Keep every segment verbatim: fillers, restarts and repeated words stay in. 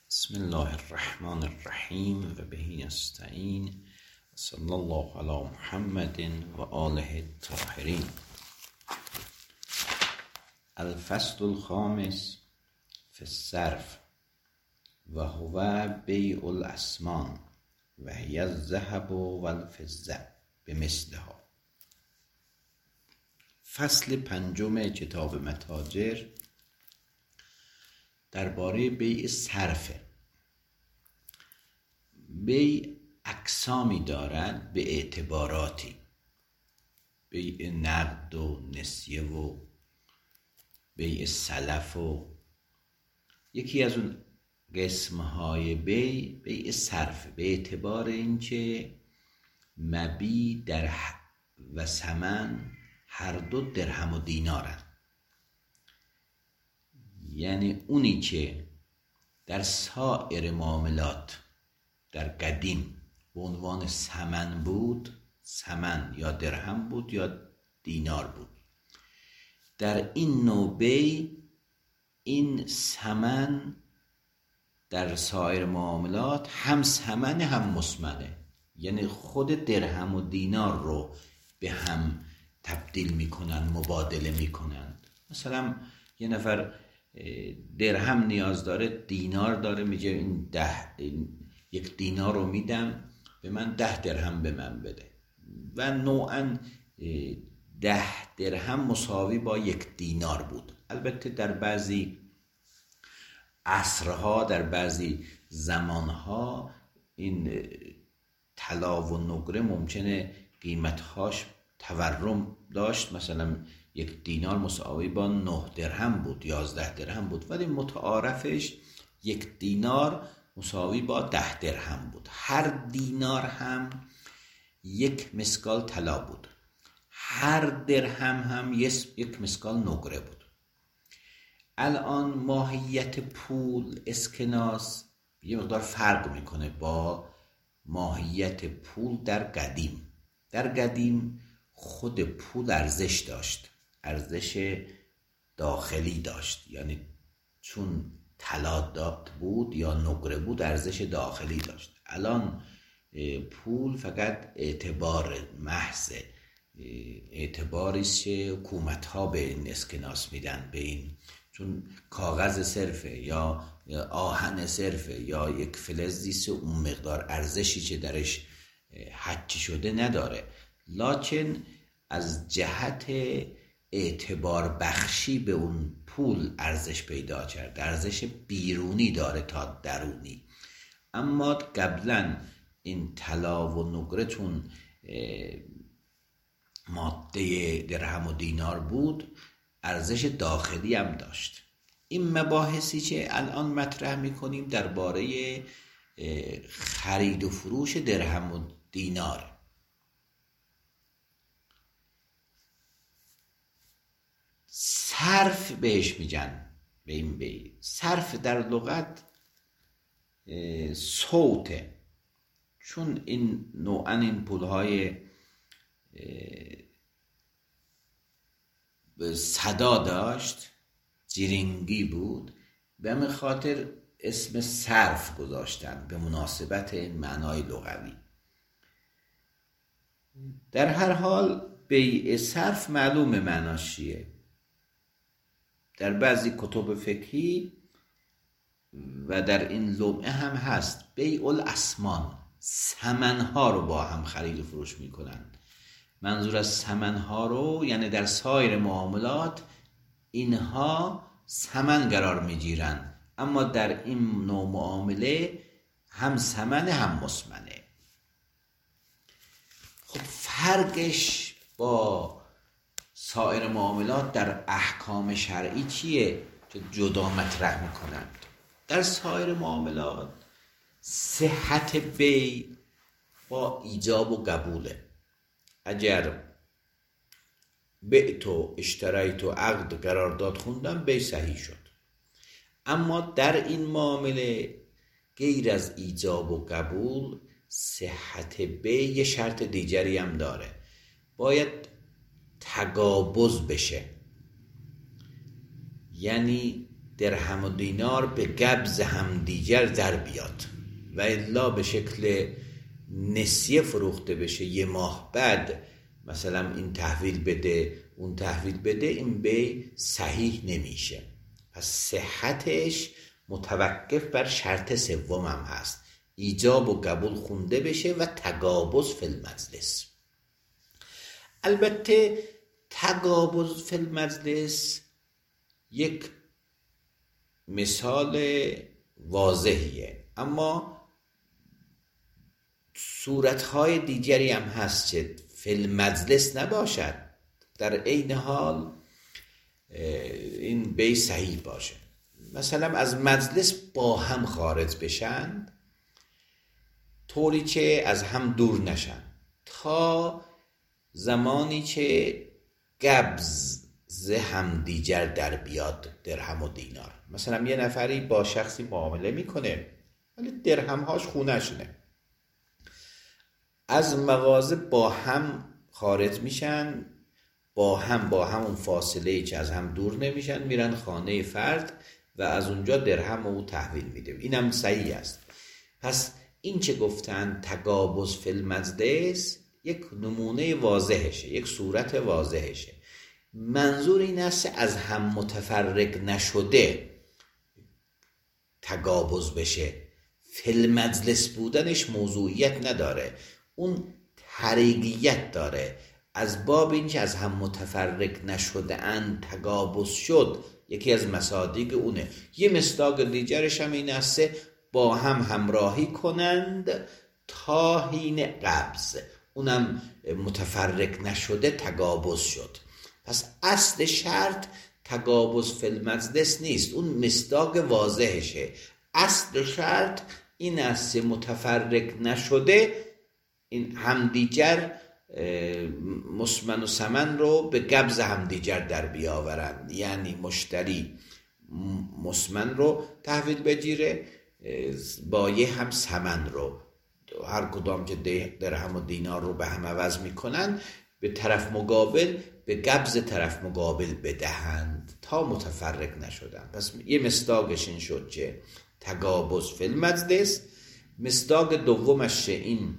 بسم الله الرحمن الرحیم و به نستعین صلی الله علی محمد و آله الطاهرین. الفصل الخامس فی الصرف و هو بیع الاسمان و هی الذهب و الفضه بمثلها. فصل پنجم کتاب متاجر درباره بیع صرفه. بیع اقسامی دارد به اعتباراتی، بیع نقد و نسیه و بیع سلف و یکی از اون قسمهای بیع بیع صرفه، به اعتبار اینکه مبیع در و ثمن هر دو درهم و دینارن. یعنی اونی که در سایر معاملات در قدیم به عنوان ثمن بود، ثمن یا درهم بود یا دینار بود، در این نوع بیع این ثمن در سایر معاملات هم ثمن هم مثمنه، یعنی خود درهم و دینار رو به هم تبدیل میکنن، مبادله میکنن. مثلا یه نفر درهم نیاز داره، دینار داره، میگه این ده این یک دینار رو میدم به من، ده درهم به من بده. و نوعا ده درهم مساوی با یک دینار بود. البته در بعضی عصرها، در بعضی زمانها این طلا و نقره ممکنه قیمتهاش تورم داشت، مثلا یک دینار مساوی با نه درهم بود، یازده درهم بود، ولی متعارفش یک دینار مساوی با ده درهم بود. هر دینار هم یک مسکال طلا بود، هر درهم هم یک مسکال نقره بود. الان ماهیت پول، اسکناس یه مقدار فرق میکنه با ماهیت پول در قدیم. در قدیم خود پول ارزش داشت، ارزش داخلی داشت، یعنی چون طلا داد بود یا نقره بود ارزش داخلی داشت. الان پول فقط اعتبار محض، اعتباری که حکومت ها به این اسکناس میدن، به این، چون کاغذ صرفه یا آهن صرفه یا یک فلزی اون مقدار ارزشی که درش حکی شده نداره. لکن از جهت اعتبار بخشی به اون پول ارزش پیدا کرد، ارزش بیرونی داره تا درونی. اما قبلا این طلا و نقره چون ماده درهم و دینار بود، ارزش داخلی هم داشت. این مباحثی که الان مطرح میکنیم درباره خرید و فروش درهم و دینار. صرف بهش میگن به این بیع. صرف در لغت صوته، چون این نوعا این پولهای صدا داشت، جرینگی بود، به همین خاطر اسم صرف گذاشتن به مناسبت این معنای لغوی. در هر حال بیع صرف معلوم معناش چیه. در بعضی کتب فقهی و در این لمعه هم هست، بیع الاسمان، ثمنها رو با هم خرید و فروش میکنن. منظور از ثمنها رو یعنی در سایر معاملات اینها ثمن قرار میگیرن، اما در این نوع معامله هم ثمن هم مثمنه. خب فرقش با سایر معاملات در احکام شرعی چیه که جدا مطرح میکنند؟ در سایر معاملات صحت بیع با ایجاب و قبوله. اگر بعت و اشتریت و عقد قرارداد خوندم، بیع صحیح شد. اما در این معامله غیر از ایجاب و قبول، صحت بیع یه شرط دیگری هم داره، باید تقابض بشه. یعنی درهم و دینار به قبض همدیگر در بیاد و الا به شکل نسیه فروخته بشه، یه ماه بعد مثلا این تحویل بده اون تحویل بده، این بیع صحیح نمیشه. پس صحتش متوقف بر شرط سوم هم هست، ایجاب و قبول خونده بشه و تقابض فی المجلس. البته تقابض فی المجلس یک مثال واضحیه، اما صورتهای دیگری هم هست که فی المجلس نباشد، در عین حال این بیع صحیح باشه. مثلا از مجلس با هم خارج بشن طوری که از هم دور نشن تا زمانی که قبض هم دیگر در بیاد درهم و دینار. مثلا یه نفری با شخصی معامله میکنه ولی درهمهاش خونه‌شونه، از مغازه با هم خارج میشن، با هم با همون فاصله که از هم دور نمیشن، میرن خانه فرد و از اونجا درهم او تحویل میده. اینم صحیح است. پس این چه گفتن تقابض فی المجلس یک نمونه واضحشه، یک صورت واضحشه. منظور این است از هم متفرق نشده تقابض بشه. فی المجلس بودنش موضوعیت نداره، اون طریقیت داره. از باب این که از هم متفرق نشده اند تقابض شد، یکی از مصادیق اونه. یه مصداق دیگرش هم این است با هم همراهی کنند تا حین قبض، اونم متفرق نشده تقابض شد. پس اصل شرط تقابض فی المجلس نیست، اون مصداق واضحشه. اصل شرط این است متفرق نشده این همدیگر مسمن و سمن رو به قبض همدیگر در بیاورند، یعنی مشتری مسمن رو تحویل بگیره، بایع هم سمن رو، هر کدام که درهم و دینار رو به هم عوض میکنن به طرف مقابل به قبض طرف مقابل بدهند تا متفرق نشدن. پس یه مصداقش این شد که تقابض فی المجلس. مصداق دومش این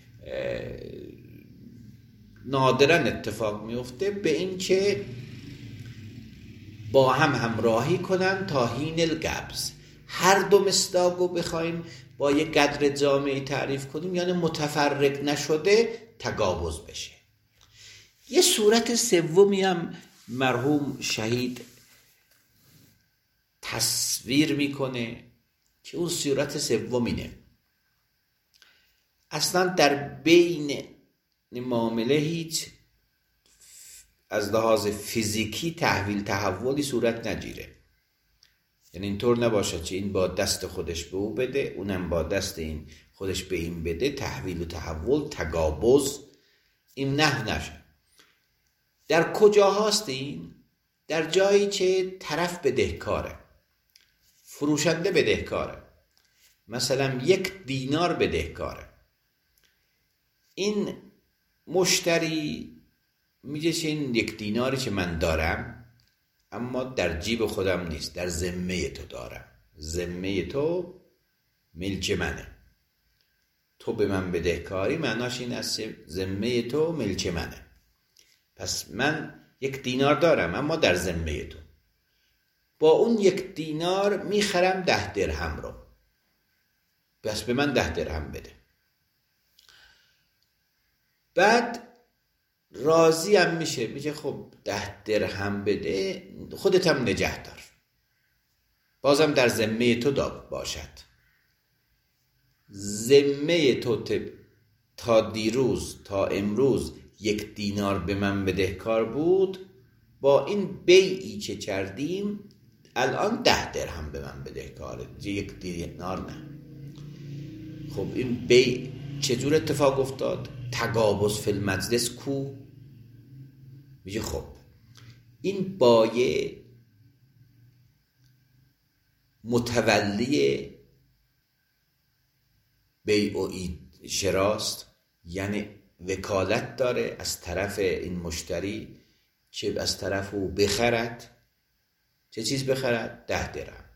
نادرا اتفاق میفته به این که با هم همراهی کنن تا حین القبض. هر دو مصداق رو بخوایم با یک قدر جامعی تعریف کنیم یعنی متفرق نشده تقابض بشه. یه صورت سومی هم مرحوم شهید تصویر میکنه که اون صورت سوم اینه: اصلا در بین معامله هیچ از لحاظ فیزیکی تحویل تحولی صورت نگیره. یعنی اینطور نباشه که این با دست خودش به او بده اونم با دست این خودش به این بده، تحویل و تحول تقابض این نه نشه. در کجا هست این؟ در جایی که طرف بدهکاره، فروشنده بدهکاره، مثلا یک دینار بدهکاره. این مشتری میگه که این یک دیناری که من دارم اما در جیب خودم نیست، در ذمه تو دارم، ذمه تو ملک منه، تو به من بدهکاری، معناش این است ذمه تو ملک منه. پس من یک دینار دارم اما در ذمه تو، با اون یک دینار میخرم ده درهم رو، پس به من ده درهم بده. بعد راضی هم میشه، میگه خب ده درهم بده، خودت هم نگه دار، بازم در ذمه تو باشد. ذمه تو تا دیروز تا امروز یک دینار به من بدهکار بود، با این بیعی که کردیم الان ده درهم به من بدهکاره، یک دینار نه. خب این بیع چجور اتفاق افتاد؟ تقابض فی المجلس کو؟ میگه خب این بایع متولی بیع و شراست، یعنی وکالت داره از طرف این مشتری که از طرف او بخرد، چه چیز بخرد؟ ده درهم.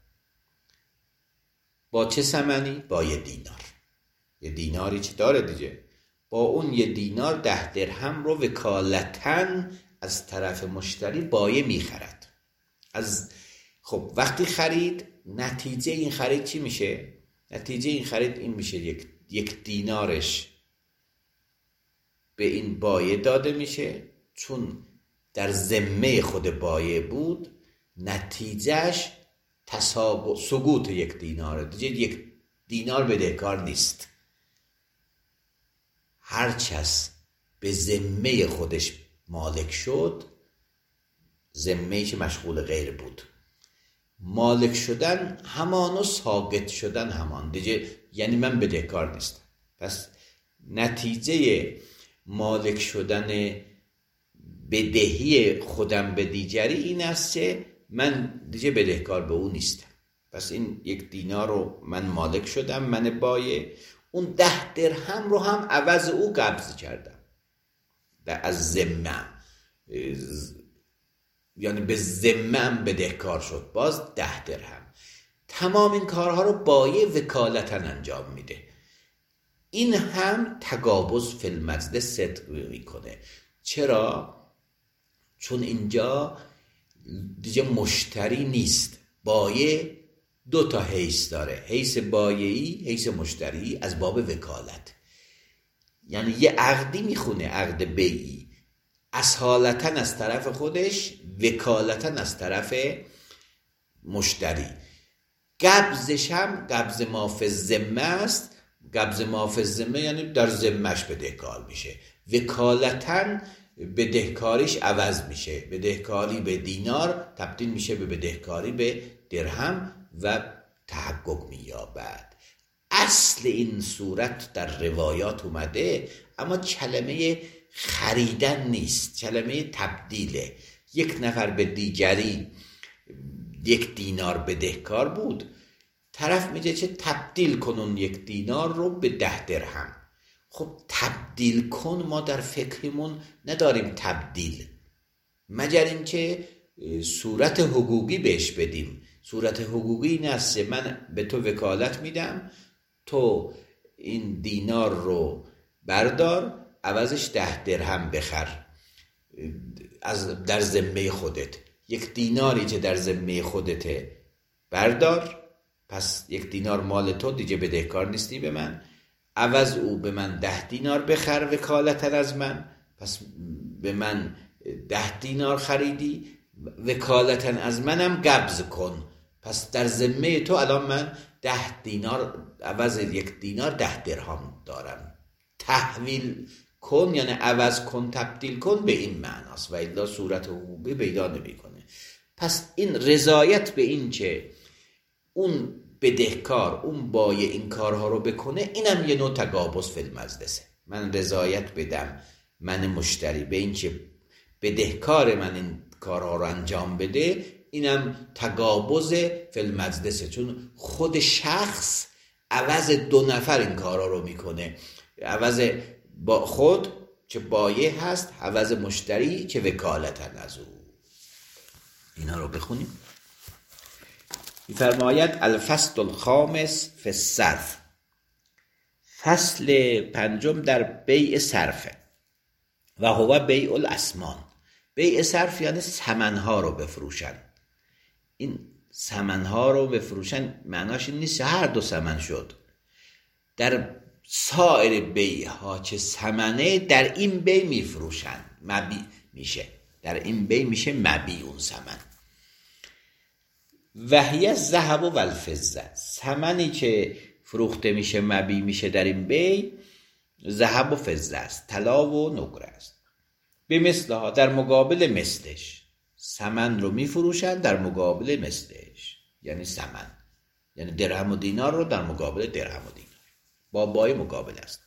با چه ثمنی؟ با یه دینار. یه دیناری چه داره دیگه؟ با اون یه دینار ده درهم رو وکالتاً از طرف مشتری بایع میخرد. از خب وقتی خرید، نتیجه این خرید چی میشه؟ نتیجه این خرید این میشه یک یک دینارش به این بایع داده میشه، چون در ذمه خود بایع بود، نتیجهش تساقط سقوط یک دیناره دیگه. یک دینار بدهکار نیست. هرچس به ذمه خودش مالک شد، ذمه‌ای که مشغول غیر بود، مالک شدن همان و ساقط شدن همان دیگه، یعنی من بدهکار نیستم. پس نتیجه مالک شدن بدهی خودم به دیگری این است که من دیگه بدهکار به او نیستم. پس این یک دینار رو من مالک شدم، من بایع، اون ده درهم رو هم عوض او قبض کردم از ذمه‌ام، یعنی به ذمه‌ام بدهکار شد، باز ده درهم. تمام این کارها رو بایع وکالتاً انجام میده. این هم تقابض فی المجلس صدق میکنه. چرا؟ چون اینجا دیگه مشتری نیست، بایع دو تا حیث داره، حیث بایعی، حیث مشتری، از باب وکالت. یعنی یه عقدی میخونه، عقد بیعی، اصالتاً از طرف خودش، وکالتاً از طرف مشتری. قبضش هم قبض ما فی الذمه است. قبض ما فی الذمه یعنی در ذمه‌اش بدهکار میشه، وکالتاً بدهکاریش عوض میشه، بدهکاری به دینار تبدیل میشه به بدهکاری به درهم و تحقق مییابد. اصل این صورت در روایات اومده، اما کلمه خریدن نیست، کلمه تبدیله. یک نفر به دیگری یک دینار بدهکار بود، طرف میگه چه تبدیل کنون یک دینار رو به ده درهم. خب تبدیل کن ما در فکرمون نداریم تبدیل، مگر اینکه صورت حقوقی بهش بدیم. صورت حقوقی این است من به تو وکالت میدم، تو این دینار رو بردار، عوضش ده درهم بخر از در ذمه خودت. یک دیناری که در ذمه خودته بردار، پس یک دینار مال تو، دیگه بدهکار نیستی به من. عوض او به من ده دینار بخر وکالتاً از من، پس به من ده دینار خریدی، وکالتاً از منم قبض کن. پس در ذمه تو الان من ده دینار عوض یک دینار ده درهم دارم. تحویل کن یعنی عوض کن، تبدیل کن، به این معناست، و الا صورت حقوقی پیدا نمیکنه. پس این رضایت به این که اون بدهکار، اون بایع این کارها رو بکنه، اینم یه نوع تقابض فی المجلسه. من رضایت بدم، من مشتری، به این که بدهکار من این کارها رو انجام بده، اینم تقابض فی المجلسه، چون خود شخص عوض دو نفر این کارها رو میکنه، عوض با خود که بایع هست، عوض مشتری که وکالتاً از او. اینا رو بخونیم. می‌فرماید الفصل الخامس فی الصرف، فصل پنجم در بیع صرف. و هو بیع الاسمان. بیع صرف یعنی ثمن‌ها رو بفروشن. این ثمن‌ها رو بفروشن معناش این نیست هر دو ثمن شد. در سایر بیع ها که ثمنه، در این بیع میفروشن، مبیع میشه، در این بیع میشه مبیع اون ثمن. وهی الذهب و الفضه، ثمنی که فروخته میشه مبیع میشه در این بیع ذهب و فضه است، طلا و نقره است. به مثلها، در مقابل مثلش، ثمن رو میفروشن در مقابل مثلش، یعنی ثمن، یعنی درهم و دینار رو در مقابل درهم و دینار، با بای مقابل است.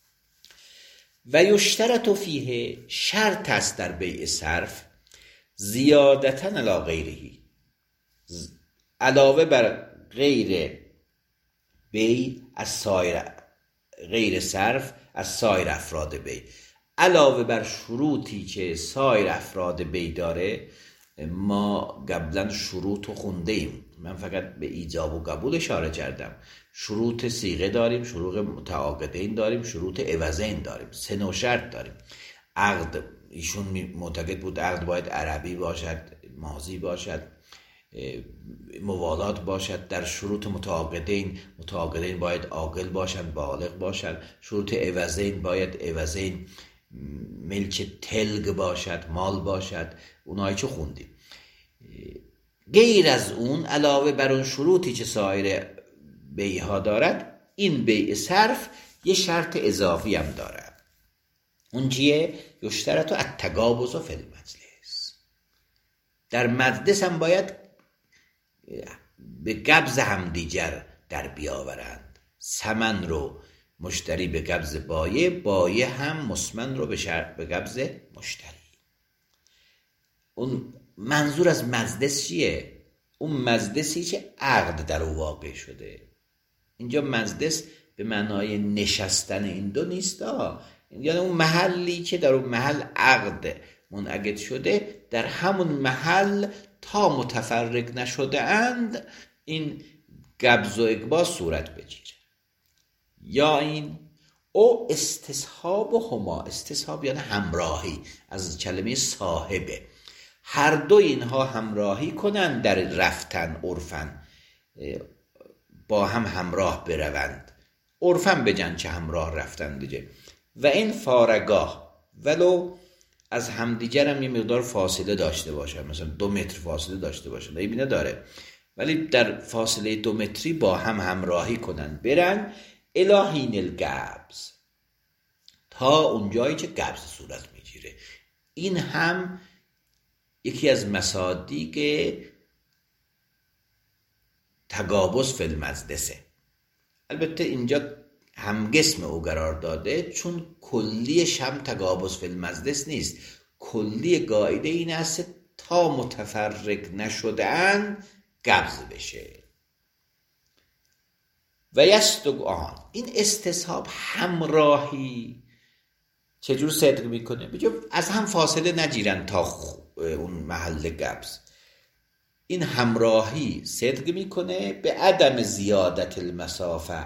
و یشترط فیه، شرط است در بیع صرف، زیادتاً علی غیره، علاوه بر غیر بیع از سایر، غیر صرف از سایر افراد بیع، علاوه بر شروطی که سایر افراد بیع داره، ما قبلا شروط رو خونده ایم، من فقط به ایجاب و قبول اشاره کردم. شروط صیغه داریم، شروط متعاقدین داریم، شروط عوضین داریم، سه نوع شرط داریم. عقد، ایشون معتقد بود عقد باید عربی باشد، ماضی باشد، موالات باشد. در شروط متعاقدین، متعاقدین باید عاقل باشند، بالغ باشند. شروط عوضین باید عوضین ملک تلگ باشد، مال باشد. اونایی که خوندیم. غیر از اون، علاوه بر اون شروطی که سایر بیعها دارد، این بیع صرف یه شرط اضافی هم دارد. اون چیه؟ یشترط التقابض فی المجلس. در مجلس هم باید به قبض همدیگر در بیاورند. ثمن رو مشتری به قبض بایع، بایع هم مسمن رو به شرط به قبض مشتری. اون منظور از مجلس چیه؟ اون مجلسی که عقد در او واقع شده. اینجا مجلس به معنای نشستن این دو نیست ها، یعنی اون محلی که در اون محل عقد منعقد شده، در همون محل تا متفرق نشده اند این قبض و اقباض صورت بگیره. یا این او استصحاب و هما، استصحاب یعنی همراهی، از کلمه صاحبه. هر دو اینها همراهی کنند در رفتن، عرفن با هم همراه بروند، عرفن بجن چه همراه رفتن دیگه. و این فارگاه، ولو از همدیگر هم یه مقدار فاصله داشته باشه، مثلا دو متر فاصله داشته باشه، عیبی نداره، ولی در فاصله دو متری با هم همراهی کنن، برن الهین القبض، تا اونجایی که قبض صورت میگیره. این هم یکی از مصادیق تقابض فی المجلسه. البته اینجا همقسم او قرار داده، چون کلی شم تقابض فی المجلس نیست. کلی قاعده این است تا متفرق نشدن قبض بشه. و یستق آن، این استصحاب همراهی چجور صدق میکنه؟ بجا از هم فاصله نگیرن تا اون محل قبض. این همراهی صدق میکنه به عدم زیادت المسافه،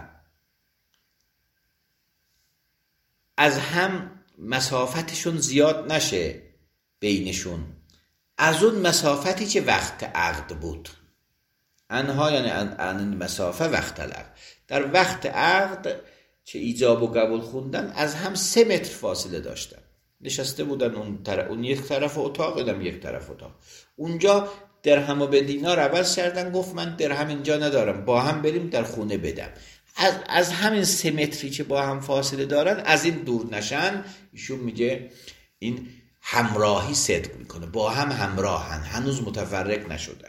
از هم مسافتشون زیاد نشه بینشون، از اون مسافتی که وقت عقد بود. انها یعنی ان مسافه وقت العقد، در وقت عقد که ایجاب و قبول خوندن از هم سه متر فاصله داشتن، نشسته بودن اون, طرف، اون یک طرف اتاق، اینم یک طرف اتاق. اونجا درهم و به دینار عوض کردن، گفت من درهم اینجا ندارم، با هم بریم در خونه بدم. از, از همین سه متری که با هم فاصله دارن، از این دور نشن، ایشون میگه این همراهی صدق میکنه، با هم همراهن، هنوز متفرق نشدن.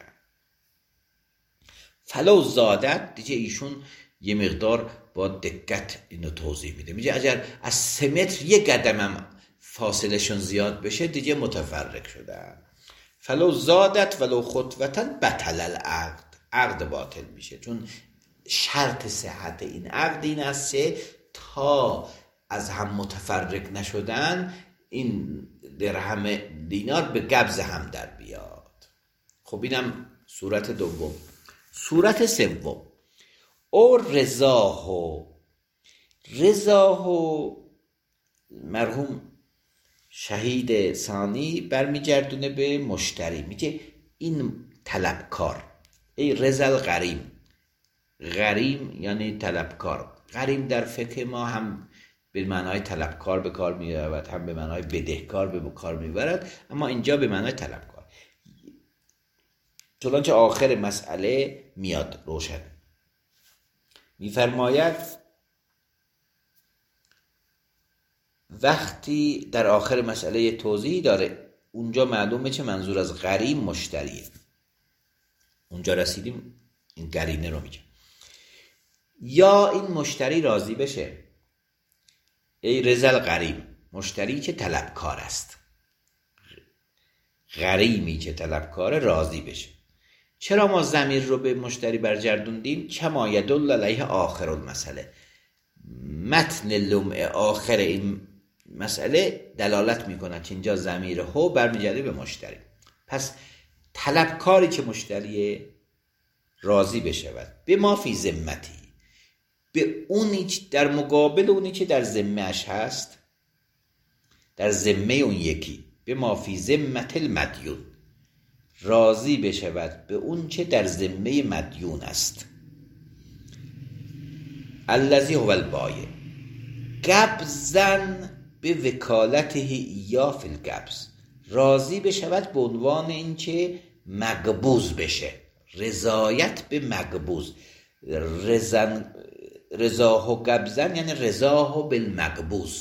فلو زادت، دیگه ایشون یه مقدار با دقت اینو توضیح میده، میگه اگر از سه متر یه قدم هم فاصله شون زیاد بشه دیگه متفرق شدن. فلو زادت ولو خطوتن بطل العقد، عقد باطل میشه، چون شرط صحت این عقد این است که تا از هم متفرق نشدن این درهم دینار به قبض هم در بیاد. خب اینم صورت دوم. صورت سوم، او رضاهو، رضاهو مرحوم شهید ثانی برمیگردونه به مشتری، میگه این طلبکار، ای رضا غریم، غریم یعنی طلبکار. غریم در فقه ما هم به معنای طلبکار به کار می‌رود، هم به معنای بدهکار به کار می‌برد، اما اینجا به معنای طلبکار. چنانچه آخر مسئله میاد روشن. میفرماید وقتی در آخر مسئله توضیح داره، اونجا معلومه چه منظور از غریم مشتریه. اونجا رسیدیم، این قرینه رو میگه. یا این مشتری راضی بشه، ای رضا غریم، مشتری که طلبکار است، غریمی که طلبکار راضی بشه. چرا ما ضمیر رو به مشتری برگردوندیم؟ کما یدل علیه آخر المسئله، متن لمع آخر این مسئله دلالت میکنه که اینجا ضمیر هو برمیگرده به مشتری. پس طلبکاری که مشتری راضی بشود به ما فی ذمتی، به اونی در مقابل اونی که در ذمه‌اش هست، در ذمه اون یکی، به ما فی ذمت المدیون، راضی بشود به اون که در ذمه مدیون است. الذی هو البایع قبضاً به وکالته یا فی القبض، راضی بشود به عنوان این که مقبوض بشه، رضایت به مقبوض، رضا رضاه و قبضاً یعنی رضاه و بالمقبوض،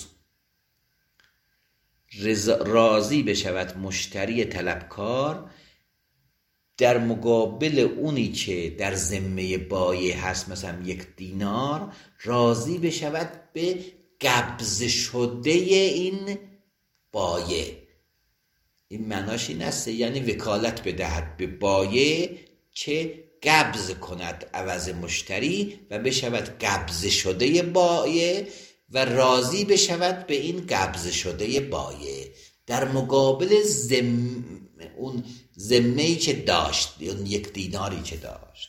راضی بشود مشتری طلبکار در مقابل اونی که در ذمه بایع هست، مثلا یک دینار، راضی بشود به قبض شده این بایع. این معناش این است یعنی وکالت بدهد به بایع که قبض کند عوض مشتری و بشود قبض شده بایع و راضی بشود به این قبض شده بایع در مقابل زم... اون ذمه‌ای که داشت، اون یک دیناری که داشت.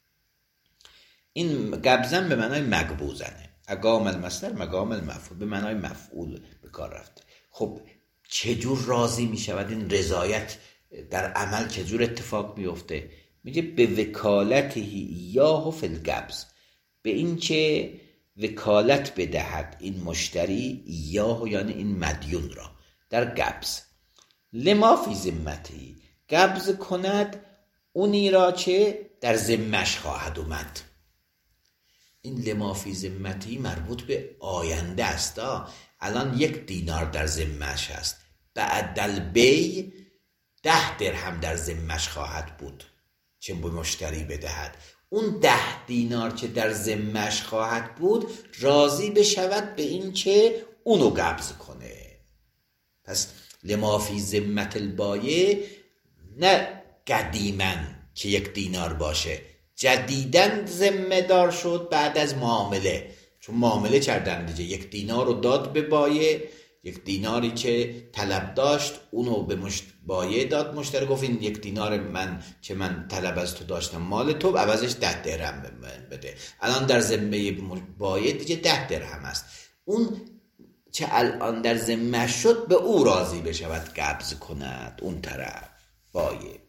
این قبضن به معنای مقبوضنه، اقام المصدر مقام المفعول، به معنای مفعول به کار رفته. خب چجور راضی می شود؟ این رضایت در عمل چجور اتفاق می افته؟ میگه به وکالته ایاه فی القبض، به این که وکالت بدهد این مشتری ایاه یعنی این مدیون را در قبض، لما فی ذمتی، قبض کند اونی را که در ذمه‌اش خواهد اومد. این لما فی ذمتی مربوط به آینده است. الان یک دینار در ذمه‌اش است، بعد البیع ده درهم در ذمه‌اش خواهد بود چه به مشتری بدهد. اون ده دینار که در ذمه‌اش خواهد بود راضی بشود به این که اونو قبض کنه. پس لما فی ذمت البایع نه قدیما که یک دینار باشه، جدیداً ذمه دار شد بعد از معامله، چون معامله کردن دیگه، یک دینار رو داد به بایع، یک دیناری که طلب داشت اونو به مشت... بایع داد، مشتری گفت این یک دینار من که من طلب از تو داشتم مال تو، عوضش ده درهم بده. الان در ذمه بایع دیگه ده درهم است، اون چه الان در ذمه شد به او راضی بشود قبض کند اون طرف بایع.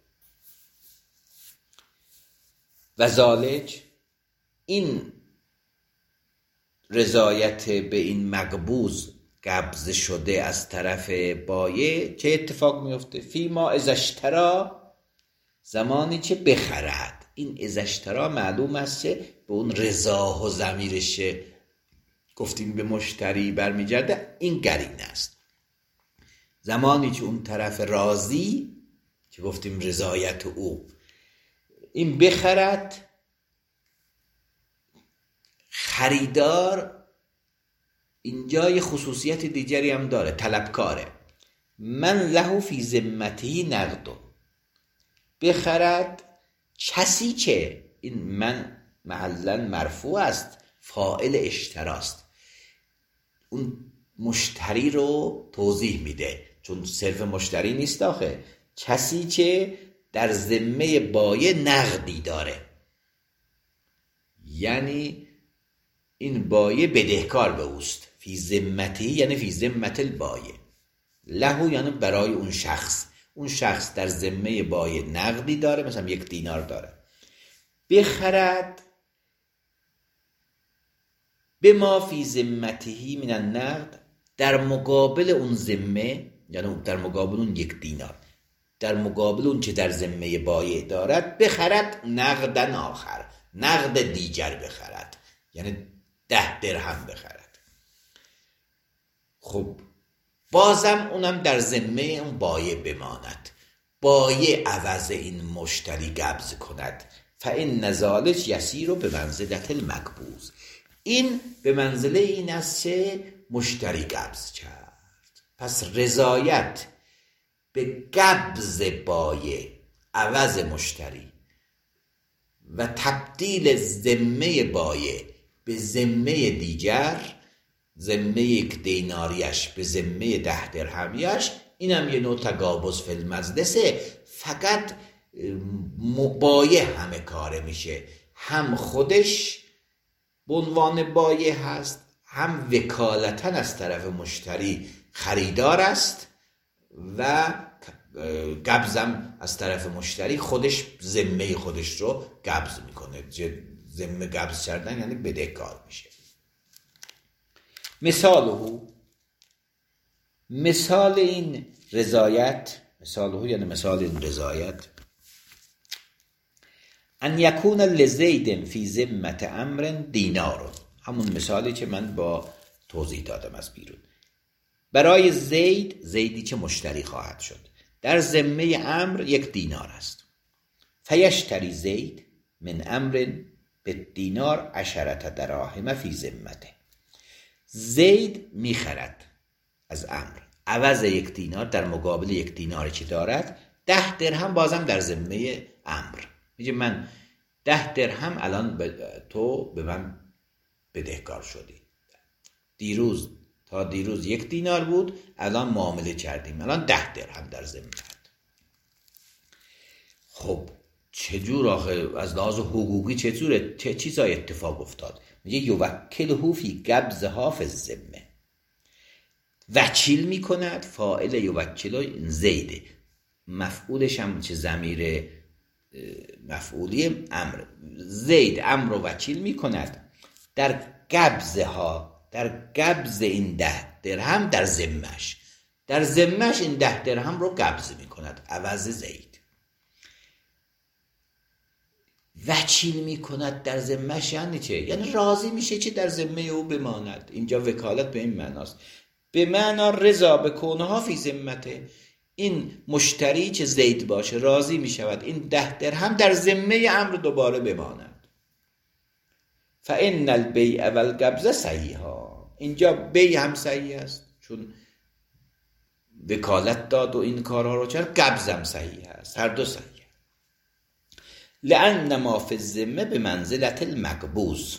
و ذالک، این رضایت به این مقبوض قبض شده از طرف بایع چه اتفاق میفته؟ فی ما اذا اشتری، زمانی که بخرد. این اذا اشتری معلوم است که به اون رضا و ضمیرش گفتیم به مشتری برمیگرده، این قرینه است. زمانی که اون طرف راضی که گفتیم رضایت او این بخرد، خریدار اینجا یه خصوصیت دیگری هم داره، طلبکاره. من له فی ذمته نقد، بخرد کسی که، این من محلا مرفوع است، فاعل اشتراست، اون مشتری رو توضیح میده چون صرف مشتری نیست آخه، کسی که در ذمه بایع نقدی داره، یعنی این بایع بدهکار به اوست. فی ذمته یعنی فی ذمت البایع، له یعنی برای اون شخص، اون شخص در ذمه بایع نقدی داره، مثلا یک دینار داره، بخرد به ما فی ذمته من النقد، در مقابل اون ذمه، یعنی در مقابل اون یک دینار، در مقابل اون که در ذمه بایع دارد، بخرد نقدن آخر، نقد دیگر بخرد، یعنی ده درهم بخرد. خب بازم اونم در ذمه اون بایع بماند، بایع عوض این مشتری قبض کند. فإن ذلک یسیر به منزلت المقبوض، این به منزله این است که مشتری قبض کرد. پس رضایت به قبض بایع عوض مشتری و تبدیل ذمه بایع به ذمه دیگر، ذمه یک دیناریش به ذمه ده درهمیش، اینم یه نوع تقابض فی المجلسه، فقط بایع همه کاره میشه، هم خودش به عنوان بایع هست، هم وکالتاً از طرف مشتری خریدار است و قبضم از طرف مشتری خودش ذمه خودش رو قبض میکنه. ذمه قبض کردن یعنی بدهکار میشه. مثاله، مثال این رضایت، مثاله یعنی مثال این رضایت، ان یکون لزید فی ذمة امر دینار، همون مثالی که من با توضیح دادم از بیرون. برای زید، زیدی که مشتری خواهد شد، در ذمه امر یک دینار است. فیشتری زید من امر به دینار عشرت دراهم فی ذمته. زید میخرد از امر عوض یک دینار، در مقابل یک دیناری که دارد ده درهم بازم در ذمه امر. میگه من ده درهم الان به تو به من بدهکار شدی، دیروز تا دیروز یک دینار بود، الان معامله کردیم، الان ده درهم در ذمه‌ات. خب چجور آخه از لحاظ حقوقی چجوره، چه چیزای اتفاق افتاد؟ میگه یوکله فی قبضها فی الذمه، وکیل میکند. فاعل یوکل زیده، مفعولش هم چه ضمیر مفعولی امر، زید امر رو وکیل میکند در قبضها، در قبض این ده درهم در ذمه‌اش، در ذمه‌اش این ده درهم رو قبض میکند عوض زید. وکیل میکند در ذمه‌اش یعنی چه؟ یعنی راضی میشه که در ذمه او بماند. اینجا وکالت به این معناست، به معنا رضا به کونها فی ذمته، این مشتری که زید باشه راضی میشود این ده درهم در ذمه امر دوباره بماند. فان البیع و القبض صحیحا، اینجا بیع هم صحیح است چون وکالت داد و این کارها رو کرد، قبض هم صحیح است، هر دو صحیح. لأن ما فی الذمه به منزلت المقبوض،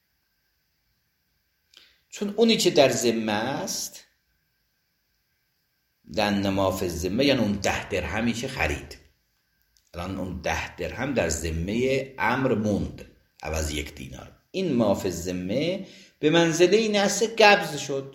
چون اونی که در ذمه است، لأن ما فی الذمه یعنی اون ده درهمی که خرید، الان اون ده درهم در ذمه امر موند عوض یک دینار، این ما فی الذمه به منزله این است قبض شد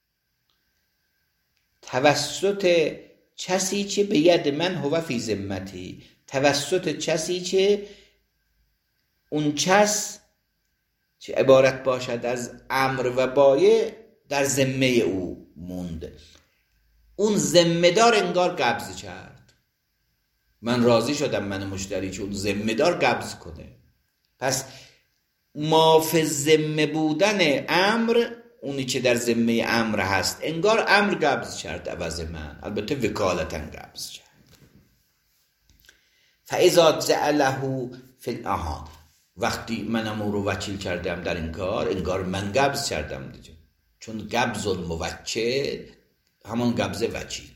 توسط کسی که به ید من هو فی ذمتی، توسط کسی که اون کس که عبارت باشد از امر و بایع در ذمه او موند. اون ذمه دار انگار قبض کرد، من راضی شدم من مشتری که اون ذمه دار قبض کنه. پس ما فی الذمه بودن امر، اونی که در ذمه امر هست انگار امر قبض کرد عوض من، البته وکالتا قبض کرد. فاذا جعله فی الاهان، وقتی منم او رو وکیل کردم در این کار انگار من قبض کردم دیگه، چون قبض الموکل همون قبض وکیله.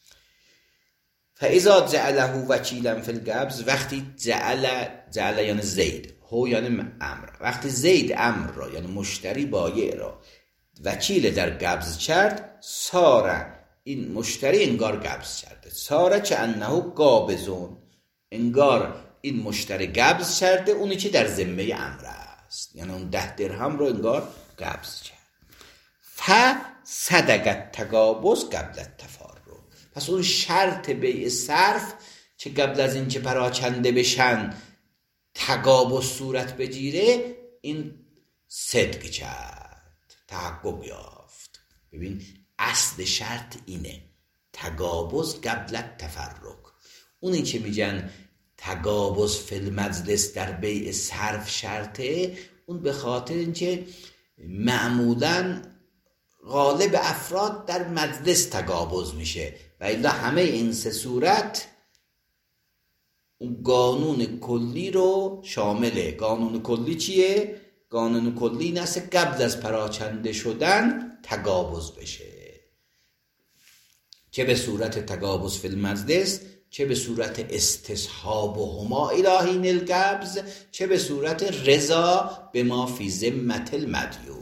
فاذا جعله وکیلا فی القبض، وقتی جعل، جعل یعنی زید، هو یعنی امر، وقتی زید امر را یعنی مشتری بایع را وکیل در قبض کرد، ساره این مشتری انگار قبض کرده، ساره که انه قابضون، انگار این مشتری قبض کرده اونی که در ذمه امر است، یعنی اون ده درهم رو انگار قبض کرد. ف صدقت تقابض قبل التفارق، پس اون شرط بیع صرف که قبل از این که پراکنده بشن تقابض صورت بگیره، این صدق کرد، تحقق یافت. ببین اصل شرط اینه، تقابض قبل التفرق. اونی که میگن تقابض فی المجلس در بیع صرف شرطه، اون به خاطر اینکه معمولاً غالب افراد در مجلس تقابض میشه و الا همه این سه صورت اون قانون کلی رو شامله. قانون کلی چیه؟ قانون کلی نسه قبل از پراکنده شدن تقابض بشه، چه به صورت تقابض فی المجلس، چه به صورت استصحاب و هما الهین القبض، چه به صورت رضا به ما فی ذمة المدیون.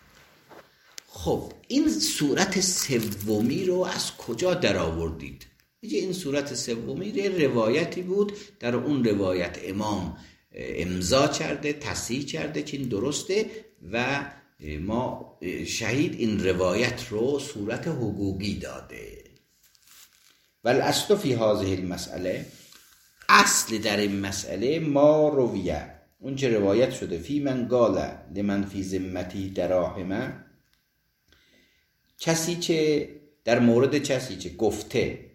خب این صورت سومی رو از کجا در آوردید؟ میگه این صورت سومی روایتی بود، در اون روایت امام امضا کرده، تصحیح کرده که این درسته و ما شهید این روایت رو صورت حقوقی داده. والاصل فی هذه المسئله، اصل در این مسئله ما رویه، اون چه روایت شده، فی من قال لمن فی ذمتی دراهم، کسی که در مورد کسی که گفته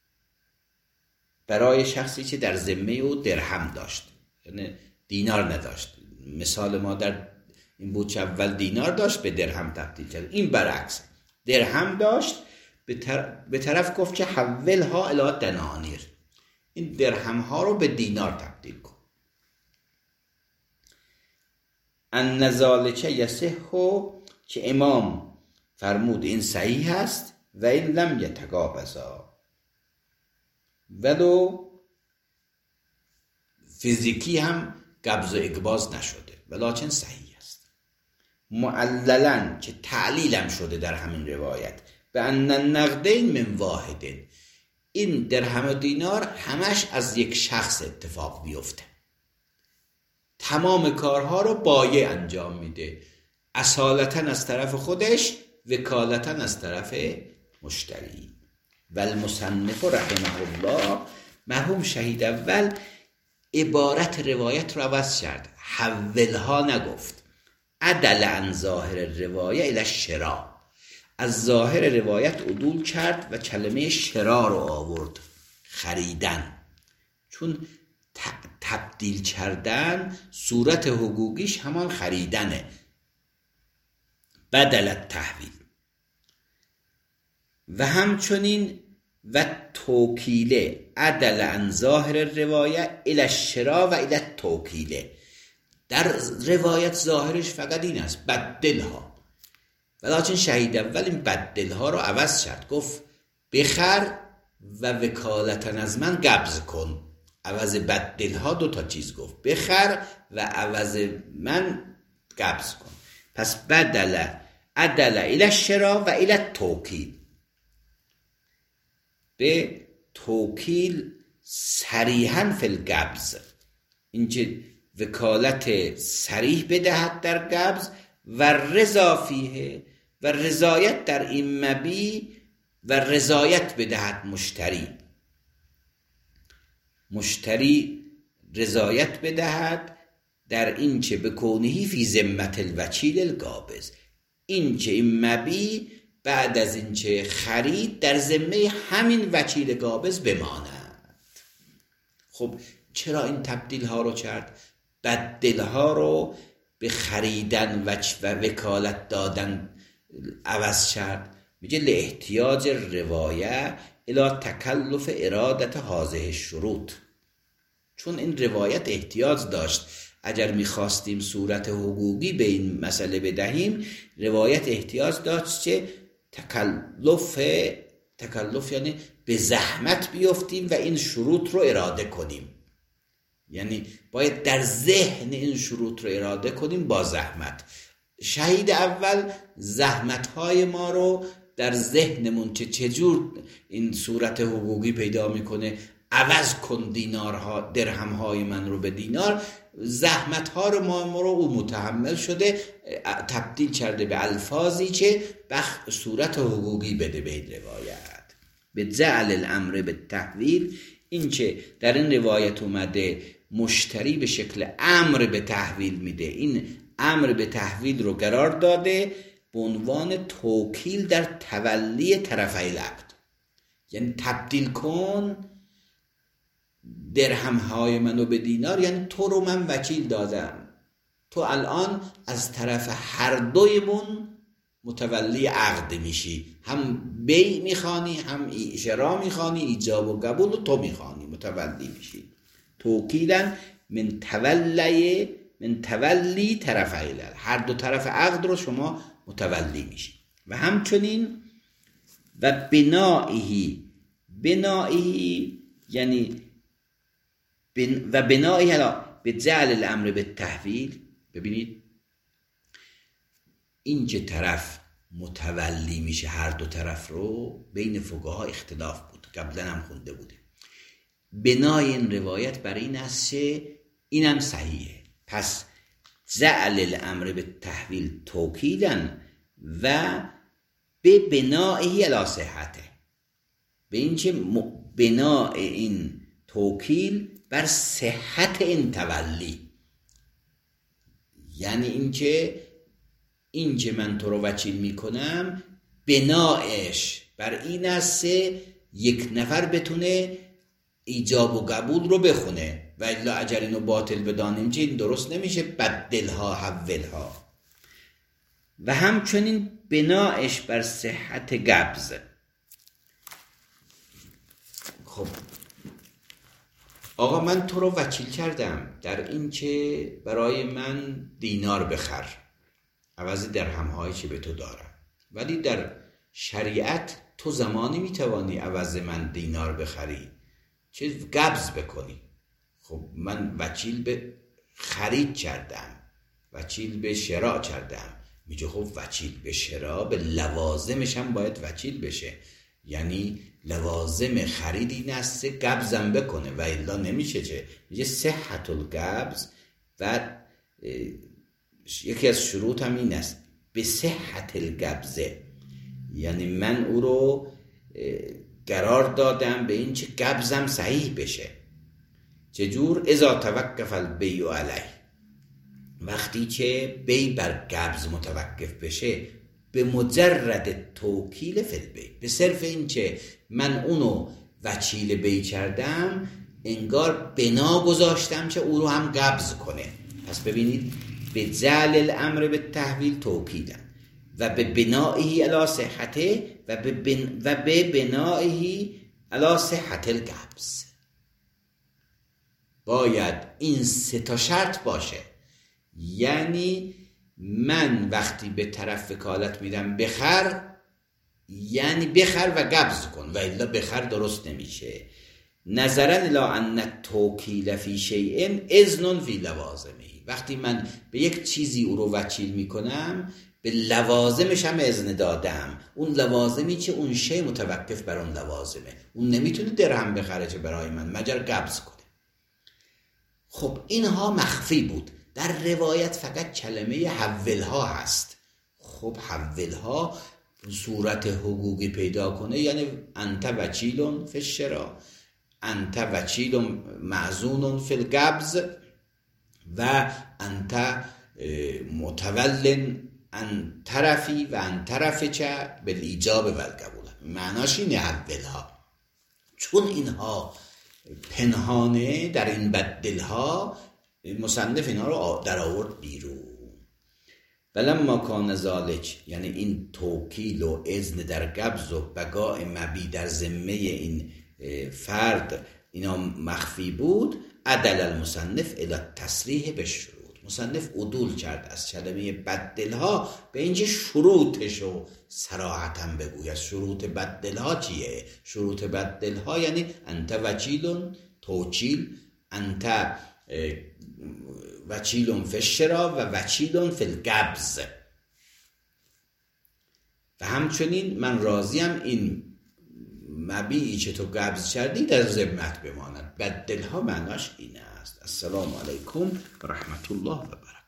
برای شخصی که در ذمه او درهم داشت، یعنی دینار نداشت. مثال ما در این بود که اول دینار داشت به درهم تبدیل کرد، این برعکس، درهم داشت به طرف گفت که حولها الی دنانیر، این درهم ها رو به دینار تبدیل کن. ان ذلک یصح، که امام فرمود این صحیح است، و این لم یتقابضا، ولو فیزیکی هم قبض و اقباض نشده ولکن صحیح است. معللا، که تعلیلم شده در همین روایت، به ان النقدین من واحدین، این درهم و دینار همش از یک شخص اتفاق بیفته، تمام کارها رو بایع انجام میده، اصالتا از طرف خودش، وکالتا از طرف مشتری. و المصنف رحمه الله، مرحوم شهید اول عبارت روایت رو عوض کرد، حولها نگفت، عدل عن ظاهر روایه الی الشراء، از ظاهر روایت عدول کرد و کلمه شراء رو آورد، خریدن، چون تبدیل کردن صورت حقوقیش همان خریدنه، بدل التحویل. و همچنین و توکیله، عدل عن ظاهر روایه الی الشراء و الی التوکیله، در روایت ظاهرش فقط این است بدلها، ولیکن شهید اول این بدلها رو عوض کرد، گفت بخر و وکالتا از من قبض کن. عوض بدلها دو تا چیز گفت، بخر و عوض من قبض کن. پس بدل عدل الی الشراء و الی التوکیل، به توکیل صریحاً فی القبض، اینکه وکالت صریح بدهد در قبض، و رضا فیه، و رضایت در این مبی، و رضایت بدهد مشتری، مشتری رضایت بدهد در این چه بکونهی فی ذمت الوکیل القابض، این چه این مبی بعد از این چه خرید در ذمه همین وکیل قابض بماند. خب چرا این تبدیل ها رو کرد؟ بدل ها رو به خریدن و وکالت دادن عوض کرد. میگه لاحتیاج روایه الی تکلف ارادت هذه الشروط، چون این روایت احتیاج داشت، اگر میخواستیم صورت حقوقی به این مسئله بدهیم، روایت احتیاج داشت که تکلف تکلف یعنی به زحمت بیفتیم و این شروط رو اراده کنیم، یعنی باید در ذهن این شروط رو اراده کنیم با زحمت. شهید اول زحمت‌های ما رو در ذهنمون که چجور این صورت حقوقی پیدا میکنه، عوض کن دینارها درهم‌های من رو به دینار، زحمت‌ها رو ما, ما رو او متحمل شده، تبدیل کرده به الفاظی که بخ صورت حقوقی بده به این روایت. به جعل الامر به تحویل، این که در این روایت اومده مشتری به شکل امر به تحویل میده، این امر به تحویل رو قرار داده به عنوان توکیل در تولی طرفی العقد، یعنی تبدیل کن درهم های منو به دینار، یعنی تو رو من وکیل دادم، تو الان از طرف هر دویمون متولی عقد میشی، هم بیع میخوانی هم شرا میخوانی، ایجاب و قبول و تو میخوانی، متولی میشی. توکیدن من تولی من تولی طرفی العقد، هر دو طرف عقد رو شما متولی میشی. و همچنین و بنائهی، بنائهی یعنی بن و بنائهی حالا به جعل الامر به تحویل. ببینید این چه طرف متولی میشه هر دو طرف رو، بین فقها اختلاف بود قبلا هم خونده بودیم. بنای این روایت برای این است که اینم صحیحه. پس جعل الامر به تحویل توکیدن و به بنایی علی صحته، به اینکه بنای این توکیل بر صحت این تولی، یعنی اینکه اینکه من تو رو وکیل میکنم بنایش بر این است یک نفر بتونه ایجاب و قبول رو بخونه و الا اگر اینو باطل بدانیم که این درست نمیشه بدلها حولها. و همچنین بنایش بر صحت قبض. خب آقا من تو رو وکیل کردم در این که برای من دینار بخر عوض درهم‌هایی که به تو دارم، ولی در شریعت تو زمانی میتوانی عوض من دینار بخری که قبض بکنی. خب من وکیل به خرید کردم، وکیل به شراء کردم. میگه خب وکیل به شراء به لوازمش هم باید وکیل بشه، یعنی لوازم خرید این است قبضم بکنه و الا نمیشه. چه میگه صحت القبض و یکی از شروط هم این است به صحت القبضه، یعنی من او رو قرار دادم به این که قبضم صحیح بشه. چجور؟ اذا توقف البیع علیه، وقتی که بی بر قبض متوقف بشه به مجرد توکیل فی البیع، به صرف این که من اونو وکیل بی کردم انگار بنا گذاشتم که او رو هم قبض کنه. پس ببینید به جعل الامر به تحویل توکیدن و به بنائه علی صحته و به بن و به بنائه علی صحت القبض. باید این سه تا شرط باشه، یعنی من وقتی به طرف وکالت میدم بخر، یعنی بخر و قبض کن و الا بخر درست نمیشه. نظرا الی ان التوکیل فی شیء اذن فی لوازمه، وقتی من به یک چیزی او رو وکیل میکنم به لوازمش هم اذن دادم، اون لوازمی که اون شی متوقف بر اون لوازمه، اون نمیتونه درهم بخره چه برای من مگر قبض کنه. خب اینها مخفی بود، در روایت فقط کلمه حولها هست. خب حولها صورت حقوقی پیدا کنه، یعنی انت وکیل فی الشراء، انت وکیل معزون فی القبض و انت متول ان طرفی و ان طرفچه بالایجاب و القبول. معناش اینه حولها، چون اینها پنهانه در این بدلها مصنف اینا رو در آورد بیرون. بلما کان ذالک، یعنی این توکیل و اذن در قبض و بقاء مبی در ذمه این فرد اینا مخفی بود، عدل المصنف الی التصریح بالشروط. مصنف عدول کرد از کلمه بدلها به اینکه شروطشو صراحتاً بگوید. شروط بدلها چیه؟ شروط بدلها یعنی انت وکیل توکیل، انت وکیل فی الشراء و وکیل فی القبض، و همچنین من راضیم این مبیعی که تو قبض کردی در ذمت بماند. بدلها معناش این است. السلام علیکم و رحمت الله و برکاته.